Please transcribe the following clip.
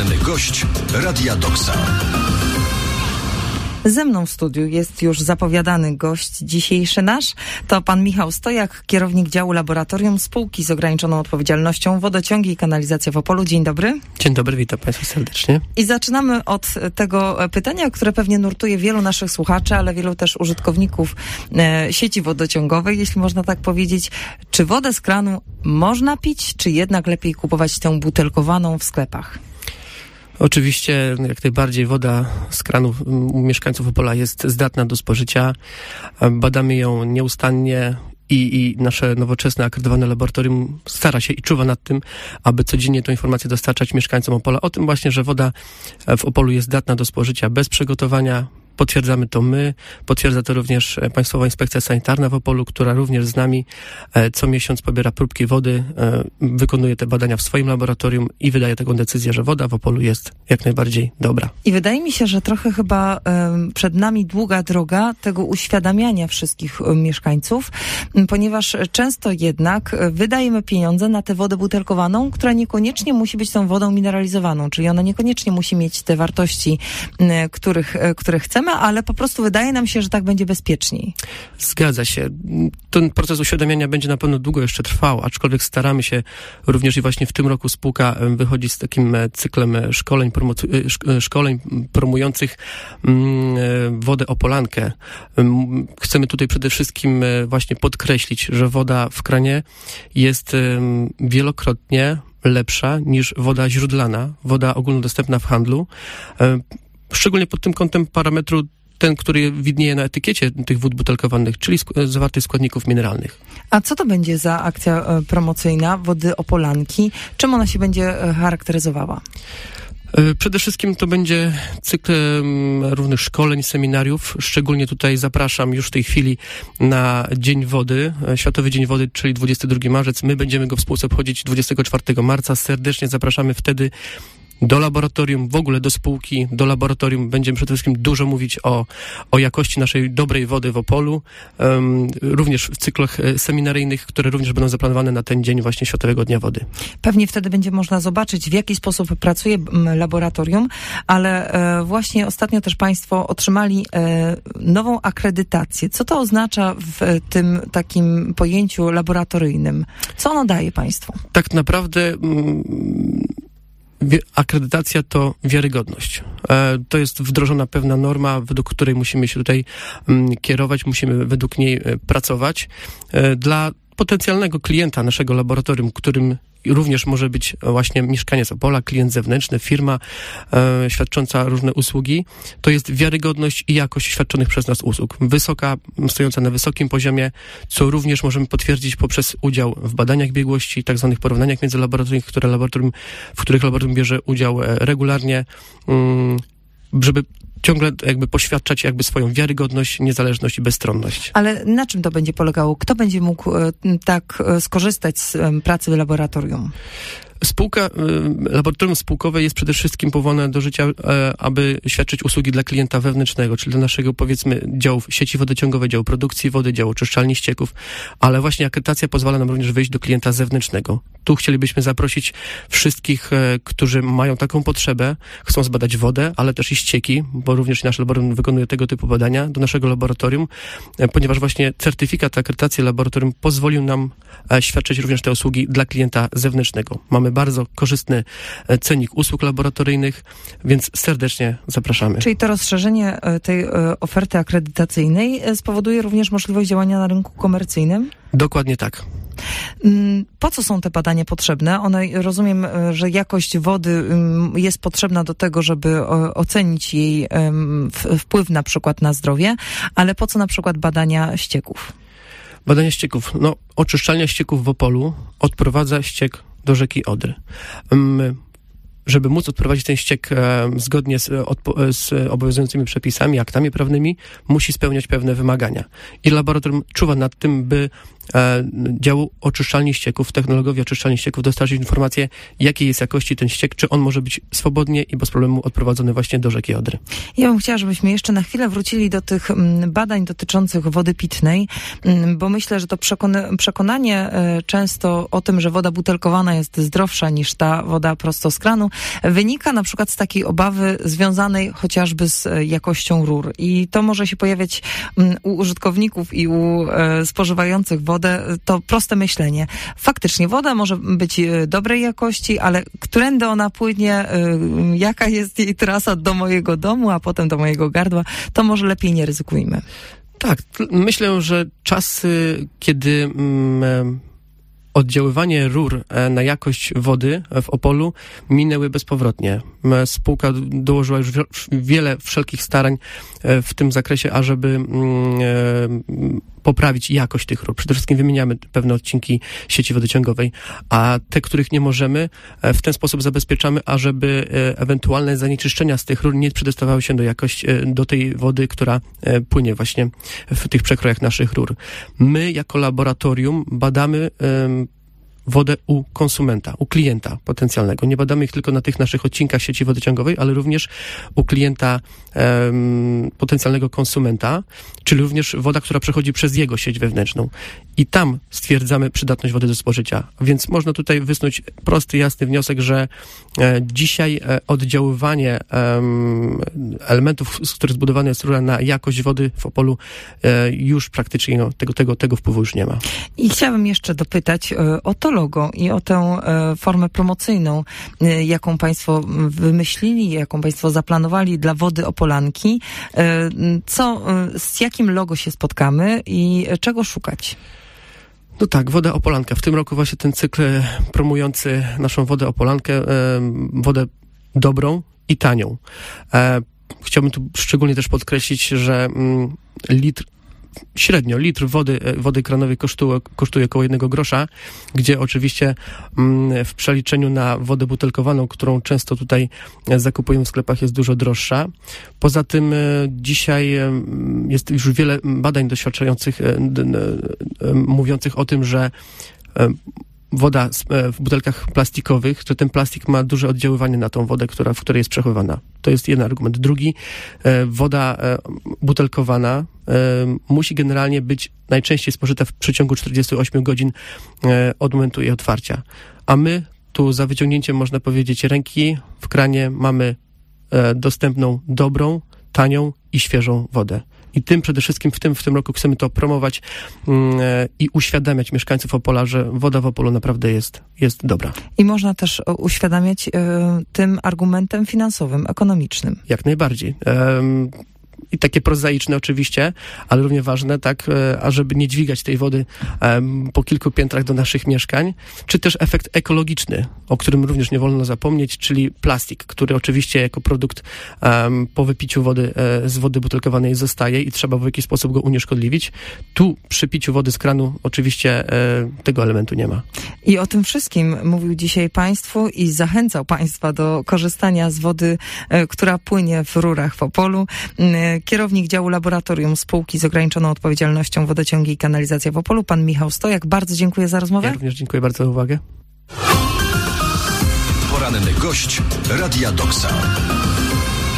zapowiadany gość Radia Doksa. Ze mną w studiu jest już zapowiadany gość dzisiejszy nasz. To pan Michał Stojak, kierownik działu laboratorium spółki z ograniczoną odpowiedzialnością Wodociągi i Kanalizacja w Opolu. Dzień dobry. Dzień dobry, witam Państwa serdecznie. I zaczynamy od tego pytania, które pewnie nurtuje wielu naszych słuchaczy, ale wielu też użytkowników sieci wodociągowej, jeśli można tak powiedzieć. Czy wodę z kranu można pić, czy jednak lepiej kupować tę butelkowaną w sklepach? Oczywiście jak najbardziej woda z kranu u mieszkańców Opola jest zdatna do spożycia. Badamy ją nieustannie i nasze nowoczesne, akredytowane laboratorium stara się i czuwa nad tym, aby codziennie tę informację dostarczać mieszkańcom Opola. O tym właśnie, że woda w Opolu jest zdatna do spożycia bez przygotowania. Potwierdzamy to my, potwierdza to również Państwowa Inspekcja Sanitarna w Opolu, która również z nami co miesiąc pobiera próbki wody, wykonuje te badania w swoim laboratorium i wydaje taką decyzję, że woda w Opolu jest jak najbardziej dobra. I wydaje mi się, że trochę chyba przed nami długa droga tego uświadamiania wszystkich mieszkańców, ponieważ często jednak wydajemy pieniądze na tę wodę butelkowaną, która niekoniecznie musi być tą wodą mineralizowaną, czyli ona niekoniecznie musi mieć te wartości, które chcemy, ale po prostu wydaje nam się, że tak będzie bezpieczniej. Zgadza się. Ten proces uświadamiania będzie na pewno długo jeszcze trwał, aczkolwiek staramy się również i właśnie w tym roku spółka wychodzi z takim cyklem szkoleń promujących wodę opolankę. Chcemy tutaj przede wszystkim właśnie podkreślić, że woda w kranie jest wielokrotnie lepsza niż woda źródlana, woda ogólnodostępna w handlu. Szczególnie pod tym kątem parametru ten, który widnieje na etykiecie tych wód butelkowanych, czyli zawartych składników mineralnych. A co to będzie za akcja promocyjna wody opolanki? Czym ona się będzie charakteryzowała? Przede wszystkim to będzie cykl różnych szkoleń, seminariów. Szczególnie tutaj zapraszam już w tej chwili na Dzień Wody, Światowy Dzień Wody, czyli 22 marzec. My będziemy go wspólnie obchodzić 24 marca. Serdecznie zapraszamy wtedy do laboratorium, w ogóle do spółki, do laboratorium. Będziemy przede wszystkim dużo mówić o jakości naszej dobrej wody w Opolu, również w cyklach seminaryjnych, które również będą zaplanowane na ten dzień właśnie Światowego Dnia Wody. Pewnie wtedy będzie można zobaczyć, w jaki sposób pracuje laboratorium, ale właśnie ostatnio też Państwo otrzymali nową akredytację. Co to oznacza w tym takim pojęciu laboratoryjnym? Co ono daje Państwu? Tak naprawdę akredytacja to wiarygodność. To jest wdrożona pewna norma, według której musimy się tutaj kierować, musimy według niej pracować. Dla potencjalnego klienta naszego laboratorium, którym również może być właśnie mieszkaniec Opola, klient zewnętrzny, firma świadcząca różne usługi. To jest wiarygodność i jakość świadczonych przez nas usług. Wysoka, stojąca na wysokim poziomie, co również możemy potwierdzić poprzez udział w badaniach biegłości, tak zwanych porównaniach międzylaboratoryjnych, w których laboratorium bierze udział regularnie, żeby ciągle jakby poświadczać jakby swoją wiarygodność, niezależność i bezstronność. Ale na czym to będzie polegało? Kto będzie mógł tak skorzystać z pracy w laboratorium? Laboratorium spółkowe jest przede wszystkim powołane do życia, aby świadczyć usługi dla klienta wewnętrznego, czyli dla naszego, powiedzmy, działu sieci wodociągowej, działu produkcji wody, działu oczyszczalni ścieków, ale właśnie akredytacja pozwala nam również wyjść do klienta zewnętrznego. Tu chcielibyśmy zaprosić wszystkich, którzy mają taką potrzebę, chcą zbadać wodę, ale też i ścieki, bo również nasze laboratorium wykonuje tego typu badania, do naszego laboratorium, ponieważ właśnie certyfikat akredytacji laboratorium pozwolił nam świadczyć również te usługi dla klienta zewnętrznego. Mamy bardzo korzystny cennik usług laboratoryjnych, więc serdecznie zapraszamy. Czyli to rozszerzenie tej oferty akredytacyjnej spowoduje również możliwość działania na rynku komercyjnym? Dokładnie tak. Po co są te badania potrzebne? Rozumiem, że jakość wody jest potrzebna do tego, żeby ocenić jej wpływ na przykład na zdrowie, ale po co na przykład badania ścieków? Badania ścieków. Oczyszczalnia ścieków w Opolu odprowadza ściek do rzeki Odry. Żeby móc odprowadzić ten ściek zgodnie z obowiązującymi przepisami, aktami prawnymi, musi spełniać pewne wymagania. I laboratorium czuwa nad tym, by działu oczyszczalni ścieków, technologowi oczyszczalni ścieków dostarczyć informację, jakiej jest jakości ten ściek, czy on może być swobodnie i bez problemu odprowadzony właśnie do rzeki Odry. Ja bym chciała, żebyśmy jeszcze na chwilę wrócili do tych badań dotyczących wody pitnej, bo myślę, że to przekonanie często o tym, że woda butelkowana jest zdrowsza niż ta woda prosto z kranu, wynika na przykład z takiej obawy związanej chociażby z jakością rur. I to może się pojawiać u użytkowników i u spożywających wodę. To proste myślenie. Faktycznie woda może być dobrej jakości, ale którędy ona płynie, jaka jest jej trasa do mojego domu, a potem do mojego gardła, to może lepiej nie ryzykujmy. Tak, myślę, że czasy, kiedy oddziaływanie rur na jakość wody w Opolu minęły bezpowrotnie. Spółka dołożyła już wiele wszelkich starań w tym zakresie, ażeby poprawić jakość tych rur. Przede wszystkim wymieniamy pewne odcinki sieci wodociągowej, a te, których nie możemy, w ten sposób zabezpieczamy, ażeby ewentualne zanieczyszczenia z tych rur nie przedostawały się do tej wody, która płynie właśnie w tych przekrojach naszych rur. My jako laboratorium badamy wodę u konsumenta, u klienta potencjalnego. Nie badamy ich tylko na tych naszych odcinkach sieci wodociągowej, ale również u klienta potencjalnego konsumenta, czyli również woda, która przechodzi przez jego sieć wewnętrzną. I tam stwierdzamy przydatność wody do spożycia. Więc można tutaj wysnuć prosty, jasny wniosek, że dzisiaj oddziaływanie elementów, z których zbudowana jest rura na jakość wody w Opolu już praktycznie tego wpływu już nie ma. I chciałabym jeszcze dopytać o to logo i o tę formę promocyjną, jaką Państwo wymyślili, jaką Państwo zaplanowali dla Wody Opolanki. Z jakim logo się spotkamy i czego szukać? No tak, Woda Opolanka. W tym roku właśnie ten cykl promujący naszą Wodę Opolankę, wodę dobrą i tanią. Chciałbym tu szczególnie też podkreślić, że średnio litr wody kranowej kosztuje około 1 grosza, gdzie oczywiście w przeliczeniu na wodę butelkowaną, którą często tutaj zakupujemy w sklepach, jest dużo droższa. Poza tym dzisiaj jest już wiele badań doświadczających, mówiących o tym, że woda w butelkach plastikowych, że ten plastik ma duże oddziaływanie na tą wodę, w której jest przechowywana. To jest jeden argument. Drugi, woda butelkowana musi generalnie być najczęściej spożyta w przeciągu 48 godzin od momentu jej otwarcia. A my tu za wyciągnięciem, można powiedzieć, ręki w kranie mamy dostępną, dobrą, tanią i świeżą wodę. I tym przede wszystkim w tym roku chcemy to promować i uświadamiać mieszkańców Opola, że woda w Opolu naprawdę jest dobra. I można też uświadamiać tym argumentem finansowym, ekonomicznym. Jak najbardziej. I takie prozaiczne oczywiście, ale równie ważne, tak, ażeby nie dźwigać tej wody po kilku piętrach do naszych mieszkań, czy też efekt ekologiczny, o którym również nie wolno zapomnieć, czyli plastik, który oczywiście jako produkt po wypiciu wody z wody butelkowanej zostaje i trzeba w jakiś sposób go unieszkodliwić. Tu przy piciu wody z kranu oczywiście tego elementu nie ma. I o tym wszystkim mówił dzisiaj Państwu i zachęcał Państwa do korzystania z wody, która płynie w rurach w Opolu. Kierownik działu laboratorium spółki z ograniczoną odpowiedzialnością Wodociągi i Kanalizacja w Opolu, pan Michał Stojak. Bardzo dziękuję za rozmowę. Ja również dziękuję bardzo za uwagę. Poranny gość Radia Doksa.